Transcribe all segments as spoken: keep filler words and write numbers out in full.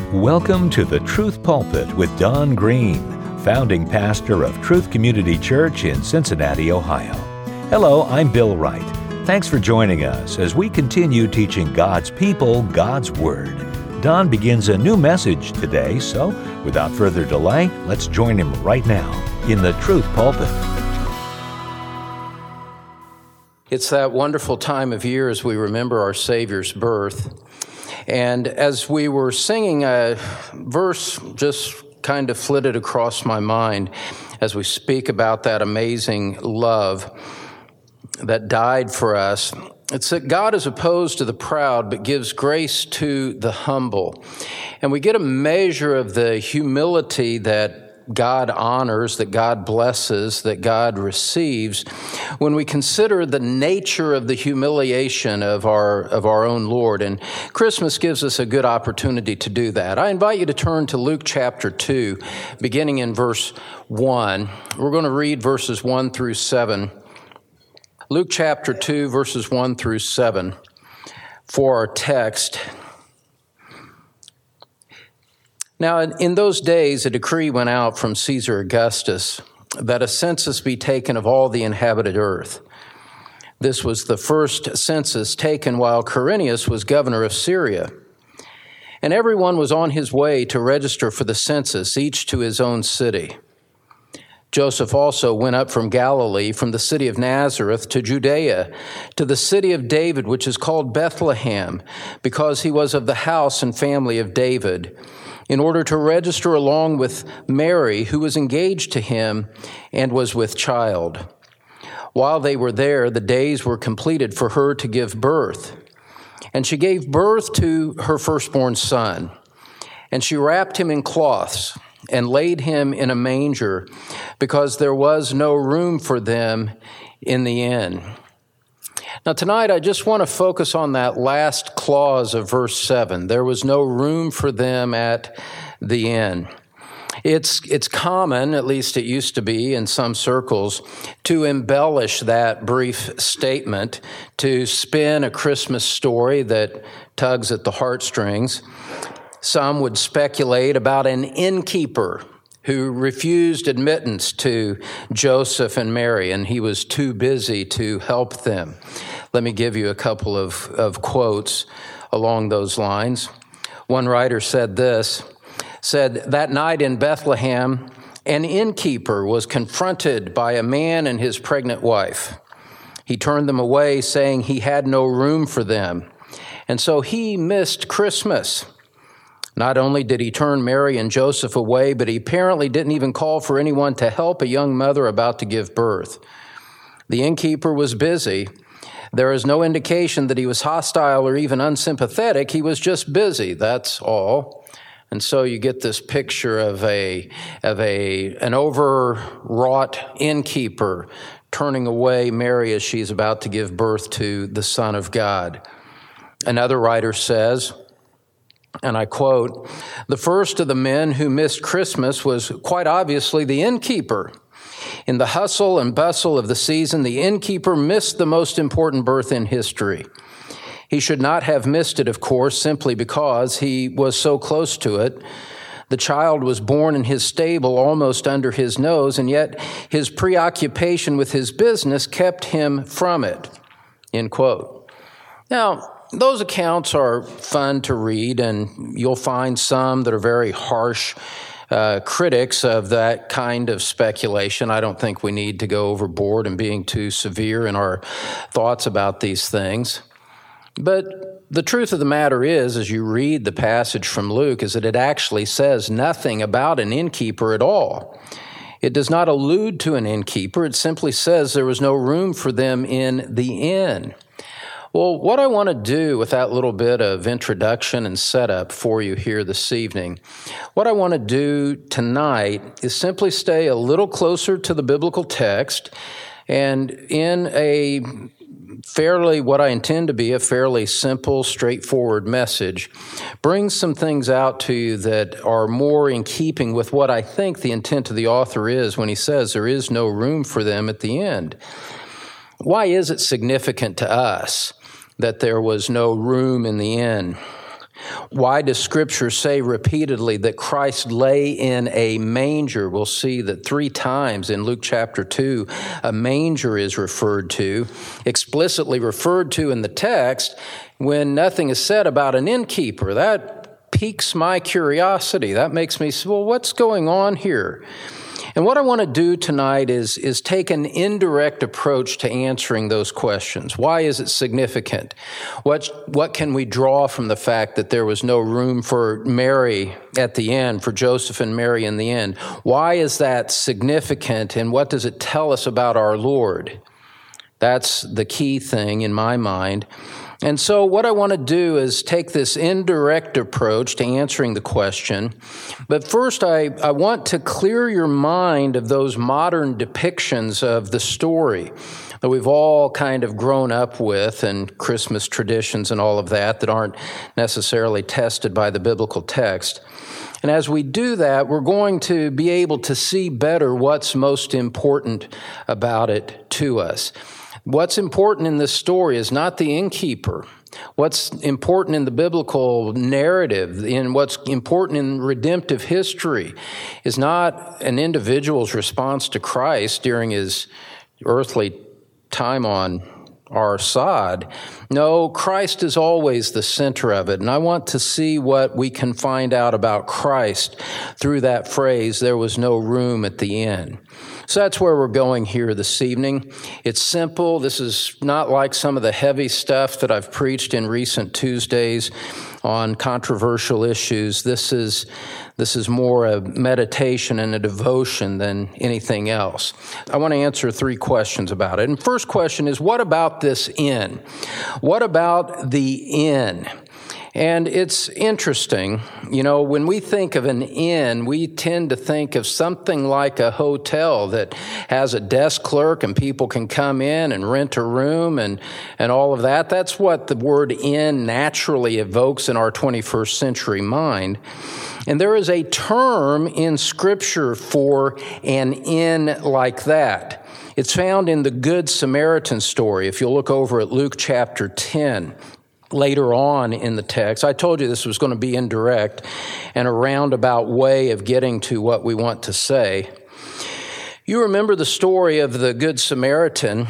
Welcome to the Truth Pulpit with Don Green, founding pastor of Truth Community Church in Cincinnati, Ohio. Hello, I'm Bill Wright. Thanks for joining us as we continue teaching God's people God's Word. Don begins a new message today, so without further delay, let's join him right now in the Truth Pulpit. It's that wonderful time of year as we remember our Savior's birth. And as we were singing, a verse just kind of flitted across my mind as we speak about that amazing love that died for us. It's that God is opposed to the proud, but gives grace to the humble. And we get a measure of the humility that God honors, that God blesses, that God receives, when we consider the nature of the humiliation of our of our own Lord. And Christmas gives us a good opportunity to do that. I invite you to turn to Luke chapter two, beginning in verse one. We're going to read verses one through seven. Luke chapter two, verses one through seven for our text. Now, in those days, a decree went out from Caesar Augustus that a census be taken of all the inhabited earth. This was the first census taken while Quirinius was governor of Syria. And everyone was on his way to register for the census, each to his own city. Joseph also went up from Galilee, from the city of Nazareth to Judea, to the city of David, which is called Bethlehem, because he was of the house and family of David, in order to register along with Mary, who was engaged to him and was with child. While they were there, the days were completed for her to give birth. And she gave birth to her firstborn son. And she wrapped him in cloths and laid him in a manger, because there was no room for them in the inn. Now tonight, I just want to focus on that last clause of verse seven. There was no room for them at the inn. It's it's common, at least it used to be in some circles, to embellish that brief statement, to spin a Christmas story that tugs at the heartstrings. Some would speculate about an innkeeper who refused admittance to Joseph and Mary, and he was too busy to help them. Let me give you a couple of, of quotes along those lines. One writer said this, said, "That night in Bethlehem, an innkeeper was confronted by a man and his pregnant wife. He turned them away, saying he had no room for them, and so he missed Christmas. Not only did he turn Mary and Joseph away, but he apparently didn't even call for anyone to help a young mother about to give birth. The innkeeper was busy. There is no indication that he was hostile or even unsympathetic. He was just busy, that's all." And so you get this picture of a of a an overwrought innkeeper turning away Mary as she's about to give birth to the Son of God. Another writer says, and I quote, "The first of the men who missed Christmas was quite obviously the innkeeper. In the hustle and bustle of the season, the innkeeper missed the most important birth in history. He should not have missed it, of course, simply because he was so close to it. The child was born in his stable almost under his nose, and yet his preoccupation with his business kept him from it." End quote. Now, those accounts are fun to read, and you'll find some that are very harsh uh, critics of that kind of speculation. I don't think we need to go overboard in being too severe in our thoughts about these things. But the truth of the matter is, as you read the passage from Luke, is that it actually says nothing about an innkeeper at all. It does not allude to an innkeeper. It simply says there was no room for them in the inn. Well, what I want to do with that little bit of introduction and setup for you here this evening, what I want to do tonight is simply stay a little closer to the biblical text, and in a fairly, what I intend to be a fairly simple, straightforward message, bring some things out to you that are more in keeping with what I think the intent of the author is when he says there is no room for them at the end. Why is it significant to us that there was no room in the inn? Why does Scripture say repeatedly that Christ lay in a manger? We'll see that three times in Luke chapter two, a manger is referred to, explicitly referred to in the text, when nothing is said about an innkeeper. That piques my curiosity. That makes me say, well, what's going on here? And what I want to do tonight is, is take an indirect approach to answering those questions. Why is it significant? What, what can we draw from the fact that there was no room for Mary at the end, for Joseph and Mary in the end? Why is that significant, and what does it tell us about our Lord? That's the key thing in my mind. And so what I want to do is take this indirect approach to answering the question. But first, I, I want to clear your mind of those modern depictions of the story that we've all kind of grown up with, and Christmas traditions and all of that that aren't necessarily tested by the biblical text. And as we do that, we're going to be able to see better what's most important about it to us. What's important in this story is not the innkeeper. What's important in the biblical narrative, in what's important in redemptive history, is not an individual's response to Christ during his earthly time on our sod. No, Christ is always the center of it. And I want to see what we can find out about Christ through that phrase, there was no room at the inn. So that's where we're going here this evening. It's simple. This is not like some of the heavy stuff that I've preached in recent Tuesdays on controversial issues. This is this is more a meditation and a devotion than anything else. I want to answer three questions about it. And first question is, what about this inn? What about the inn? And it's interesting, you know, when we think of an inn, we tend to think of something like a hotel that has a desk clerk and people can come in and rent a room and, and all of that. That's what the word inn naturally evokes in our twenty-first century mind. And there is a term in Scripture for an inn like that. It's found in the Good Samaritan story. If you'll look over at Luke chapter ten. Later on in the text, I told you this was going to be indirect and a roundabout way of getting to what we want to say. You remember the story of the Good Samaritan,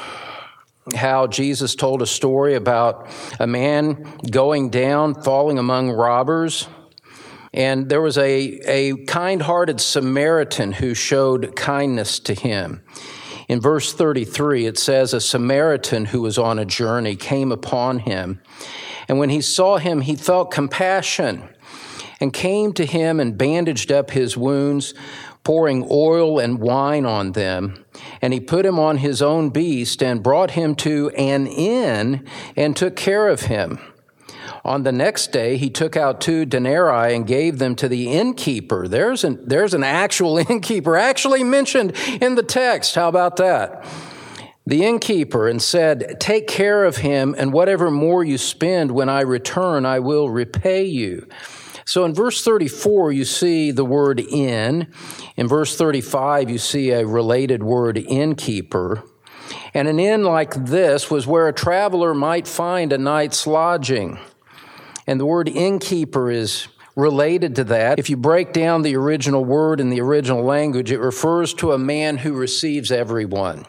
how Jesus told a story about a man going down, falling among robbers, and there was a, a kind-hearted Samaritan who showed kindness to him. In verse thirty-three, it says, a Samaritan who was on a journey came upon him, and when he saw him, he felt compassion and came to him and bandaged up his wounds, pouring oil and wine on them. And he put him on his own beast and brought him to an inn and took care of him. On the next day, he took out two denarii and gave them to the innkeeper. There's an, there's an actual innkeeper actually mentioned in the text. How about that? The innkeeper, and said, take care of him, and whatever more you spend when I return, I will repay you. So in verse thirty-four, you see the word inn. In verse thirty-five, you see a related word, innkeeper. And an inn like this was where a traveler might find a night's lodging. And the word innkeeper is related to that. If you break down the original word in the original language, it refers to a man who receives everyone.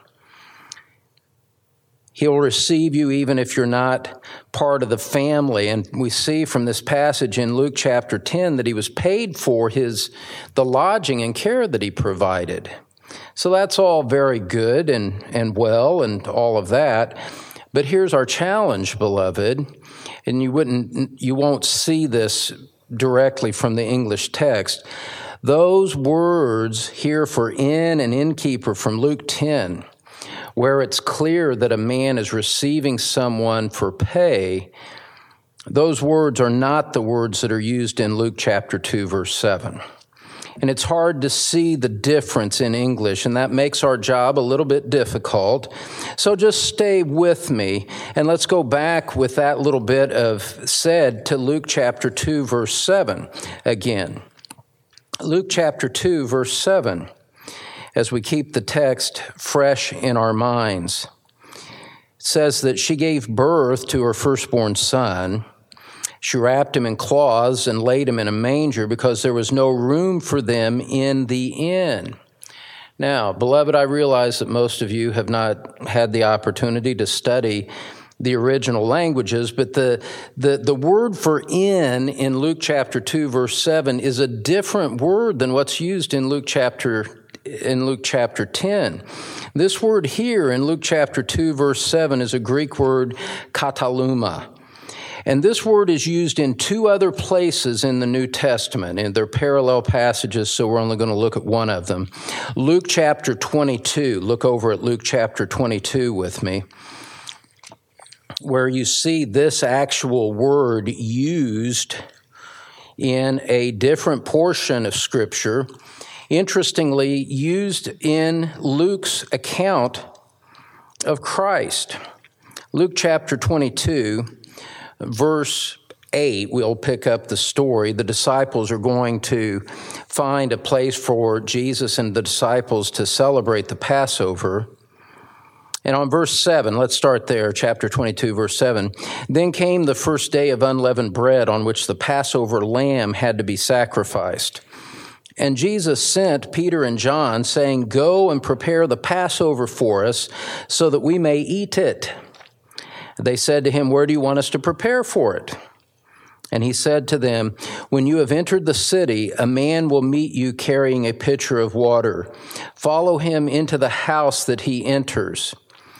He'll receive you even if you're not part of the family. And we see from this passage in Luke chapter ten that he was paid for his the lodging and care that he provided. So that's all very good and, and well and all of that. But here's our challenge, beloved. And you wouldn't, you won't see this directly from the English text. Those words here for inn and innkeeper from Luke ten, where it's clear that a man is receiving someone for pay, those words are not the words that are used in Luke chapter two, verse seven. And it's hard to see the difference in English, and that makes our job a little bit difficult. So just stay with me, and let's go back with that little bit of said to Luke chapter two, verse seven again. Luke chapter two, verse seven, as we keep the text fresh in our minds. It says that she gave birth to her firstborn son, She wrapped him in cloths and laid him in a manger because there was no room for them in the inn. Now, beloved, I realize that most of you have not had the opportunity to study the original languages, but the, the, the word for inn in Luke chapter two, verse seven is a different word than what's used in Luke chapter in Luke chapter ten. This word here in Luke chapter two, verse seven is a Greek word kataluma. And this word is used in two other places in the New Testament, and they're parallel passages, so we're only going to look at one of them. Luke chapter twenty-two, look over at Luke chapter twenty-two with me, where you see this actual word used in a different portion of Scripture, interestingly used in Luke's account of Christ. Luke chapter twenty-two, verse eight, we'll pick up the story. The disciples are going to find a place for Jesus and the disciples to celebrate the Passover. And on verse seven, let's start there, chapter twenty-two, verse seven. Then came the first day of unleavened bread on which the Passover lamb had to be sacrificed. And Jesus sent Peter and John, saying, "Go and prepare the Passover for us so that we may eat it." They said to him, "Where do you want us to prepare for it?" And he said to them, "When you have entered the city, a man will meet you carrying a pitcher of water. Follow him into the house that he enters.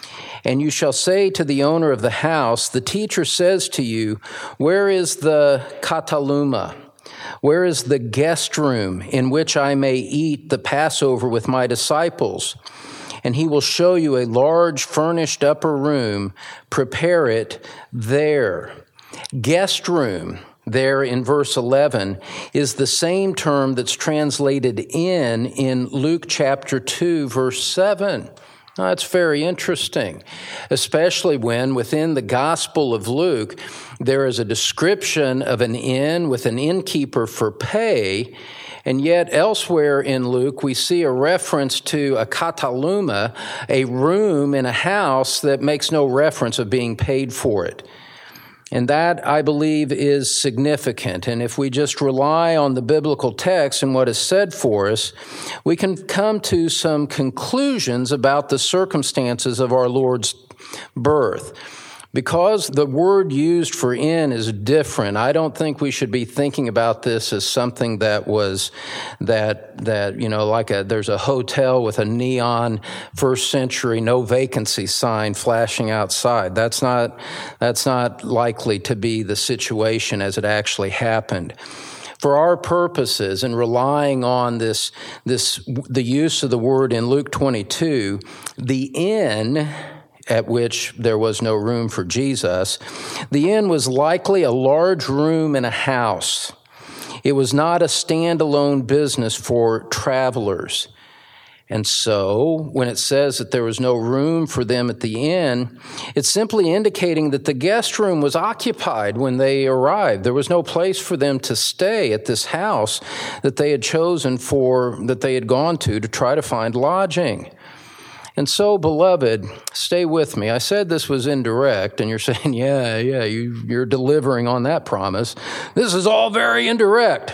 And you shall say to the owner of the house, 'The teacher says to you, where is the kataluma? Where is the guest room in which I may eat the Passover with my disciples?' And he will show you a large furnished upper room. Prepare it there." Guest room, there in verse eleven, is the same term that's translated in in Luke chapter two, verse seven. Now, that's very interesting, especially when within the Gospel of Luke, there is a description of an inn with an innkeeper for pay. And yet elsewhere in Luke, we see a reference to a kataluma, a room in a house that makes no reference of being paid for it. And that, I believe, is significant. And if we just rely on the biblical text and what is said for us, we can come to some conclusions about the circumstances of our Lord's birth. Because the word used for inn is different, I don't think we should be thinking about this as something that was, that, that, you know, like a, there's a hotel with a neon first century no vacancy sign flashing outside. That's not, that's not likely to be the situation as it actually happened. For our purposes, and relying on this, this, the use of the word in Luke twenty-two, the inn, at which there was no room for Jesus, the inn was likely a large room in a house. It was not a standalone business for travelers. And so, when it says that there was no room for them at the inn, it's simply indicating that the guest room was occupied when they arrived. There was no place for them to stay at this house that they had chosen for, that they had gone to to try to find lodging. And so, beloved, stay with me. I said this was indirect, and you're saying, yeah, yeah, you, you're delivering on that promise. This is all very indirect.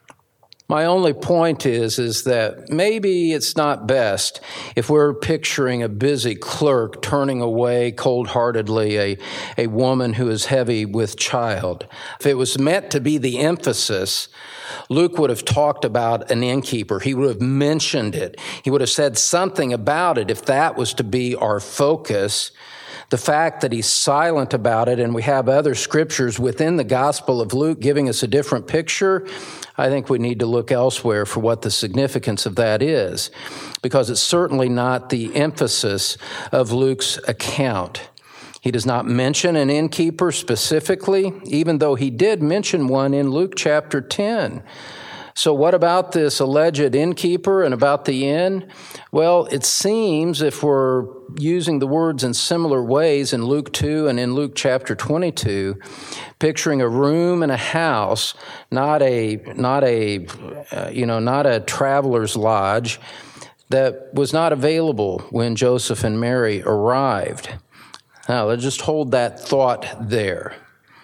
My only point is, is that maybe it's not best if we're picturing a busy clerk turning away cold-heartedly a, a woman who is heavy with child. If it was meant to be the emphasis, Luke would have talked about an innkeeper. He would have mentioned it. He would have said something about it if that was to be our focus. The fact that he's silent about it, and we have other scriptures within the Gospel of Luke giving us a different picture, I think we need to look elsewhere for what the significance of that is, because it's certainly not the emphasis of Luke's account. He does not mention an innkeeper specifically, even though he did mention one in Luke chapter ten. So what about this alleged innkeeper and about the inn? Well, it seems, if we're using the words in similar ways in Luke two and in Luke chapter twenty-two, picturing a room and a house, not a, not a, uh, you know, not a traveler's lodge, that was not available when Joseph and Mary arrived. Now, let's just hold that thought there.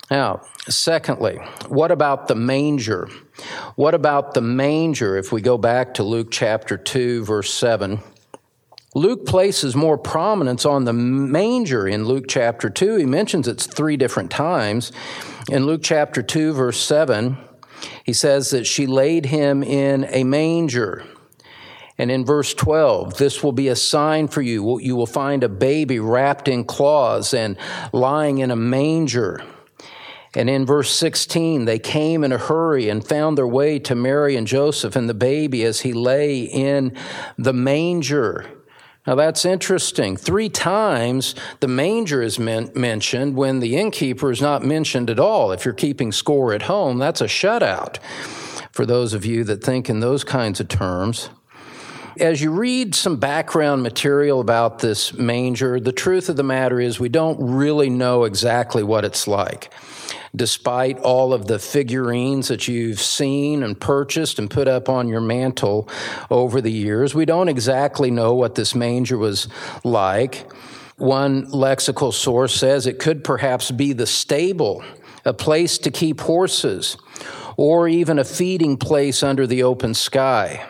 Now, secondly, what about the manger? What about the manger? If we go back to Luke chapter two, verse seven, Luke places more prominence on the manger in Luke chapter two. He mentions it three different times. In Luke chapter two, verse seven, he says that she laid him in a manger. And in verse twelve, this will be a sign for you. You will find a baby wrapped in cloths and lying in a manger. And in verse sixteen, they came in a hurry and found their way to Mary and Joseph and the baby as he lay in the manger. Now that's interesting. Three times the manger is men- mentioned when the innkeeper is not mentioned at all. If you're keeping score at home, that's a shutout for those of you that think in those kinds of terms. As you read some background material about this manger, the truth of the matter is we don't really know exactly what it's like. Despite all of the figurines that you've seen and purchased and put up on your mantle over the years, we don't exactly know what this manger was like. One lexical source says it could perhaps be the stable, a place to keep horses, or even a feeding place under the open sky.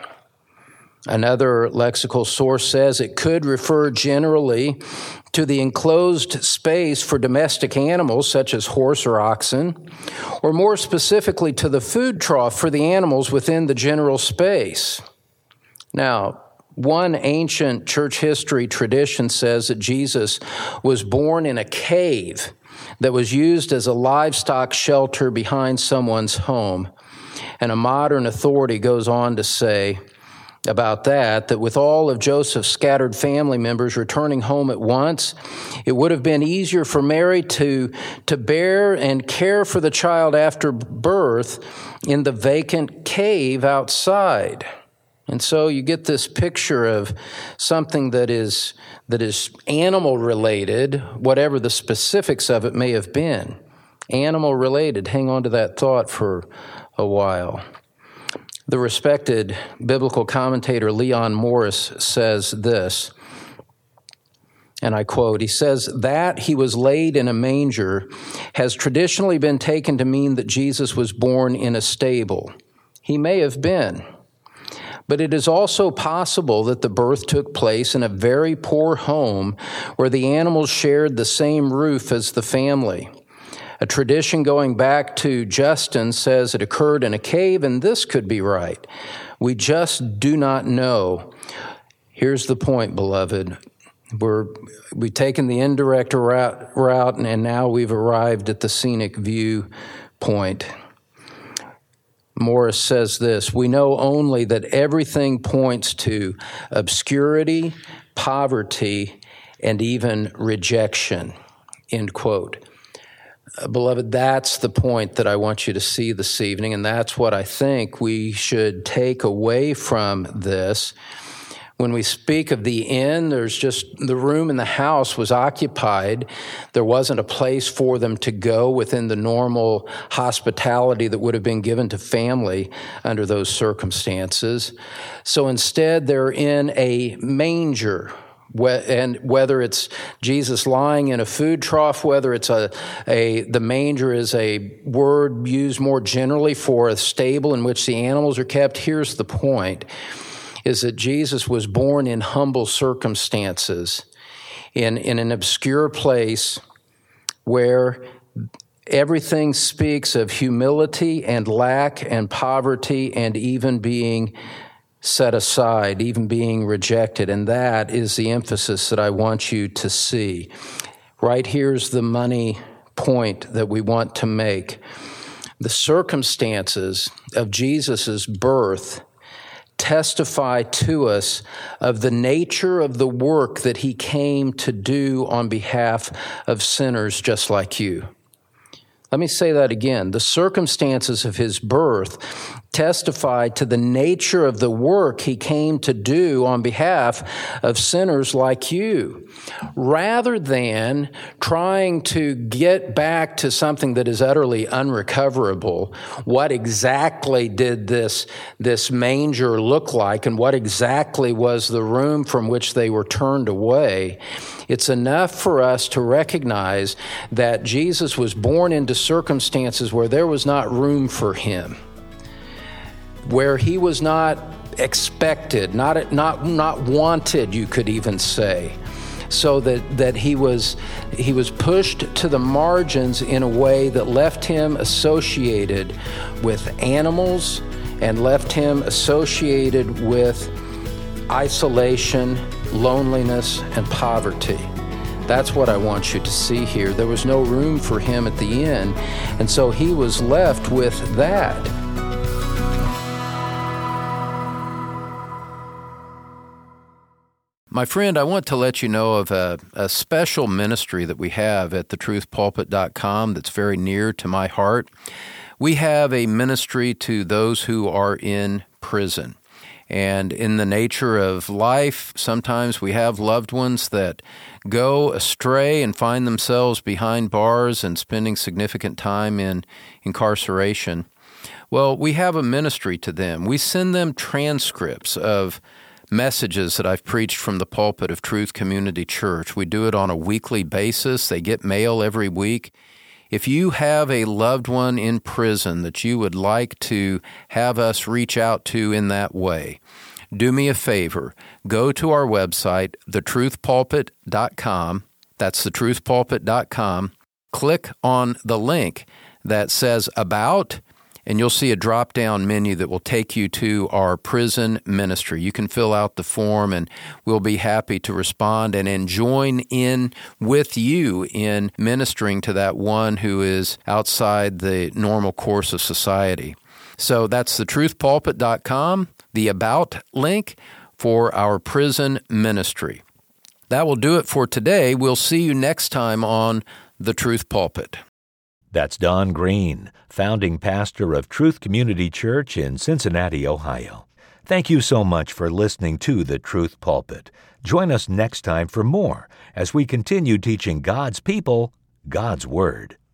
Another lexical source says it could refer generally to the enclosed space for domestic animals such as horse or oxen, or more specifically to the food trough for the animals within the general space. Now, one ancient church history tradition says that Jesus was born in a cave that was used as a livestock shelter behind someone's home. And a modern authority goes on to say about that, that with all of Joseph's scattered family members returning home at once, it would have been easier for Mary to, to bear and care for the child after birth in the vacant cave outside. And so you get this picture of something that is, that is animal related, whatever the specifics of it may have been. Animal related. Hang on to that thought for a while. The respected biblical commentator Leon Morris says this, and I quote, he says, that he was laid in a manger has traditionally been taken to mean that Jesus was born in a stable. He may have been, but it is also possible that the birth took place in a very poor home where the animals shared the same roof as the family. A tradition going back to Justin says it occurred in a cave, and this could be right. We just do not know. Here's the point, beloved. We're, we've taken the indirect route, route, and now we've arrived at the scenic view point. Morris says this, we know only that everything points to obscurity, poverty, and even rejection, end quote. Beloved, that's the point that I want you to see this evening, and that's what I think we should take away from this. When we speak of the inn, there's just the room in the house was occupied. There wasn't a place for them to go within the normal hospitality that would have been given to family under those circumstances. So instead, they're in a manger. And whether it's Jesus lying in a food trough, whether it's a, a the manger is a word used more generally for a stable in which the animals are kept, here's the point, is that Jesus was born in humble circumstances, in, in an obscure place where everything speaks of humility and lack and poverty and even being set aside, even being rejected. And that is the emphasis that I want you to see. Right here's the money point that we want to make. The circumstances of Jesus' birth testify to us of the nature of the work that he came to do on behalf of sinners just like you. Let me say that again. The circumstances of his birth testify to the nature of the work he came to do on behalf of sinners like you, rather than trying to get back to something that is utterly unrecoverable. What exactly did this, this manger look like, and what exactly was the room from which they were turned away? It's enough for us to recognize that Jesus was born into circumstances where there was not room for him, where he was not expected, not not not wanted, you could even say, so that that he was he was pushed to the margins in a way that left him associated with animals and left him associated with isolation, loneliness, and poverty. That's what I want you to see here. There was no room for him at the end, and so he was left with that. My friend, I want to let you know of a, a special ministry that we have at the truth pulpit dot com that's very near to my heart. We have a ministry to those who are in prison. And in the nature of life, sometimes we have loved ones that go astray and find themselves behind bars and spending significant time in incarceration. Well, we have a ministry to them. We send them transcripts of messages that I've preached from the pulpit of Truth Community Church. We do it on a weekly basis. They get mail every week. If you have a loved one in prison that you would like to have us reach out to in that way, do me a favor. Go to our website, the truth pulpit dot com. That's the truth pulpit dot com. Click on the link that says About, and you'll see a drop-down menu that will take you to our prison ministry. You can fill out the form, and we'll be happy to respond and, and join in with you in ministering to that one who is outside the normal course of society. So that's the truth pulpit dot com, the About link for our prison ministry. That will do it for today. We'll see you next time on The Truth Pulpit. That's Don Green, founding pastor of Truth Community Church in Cincinnati, Ohio. Thank you so much for listening to The Truth Pulpit. Join us next time for more as we continue teaching God's people God's Word.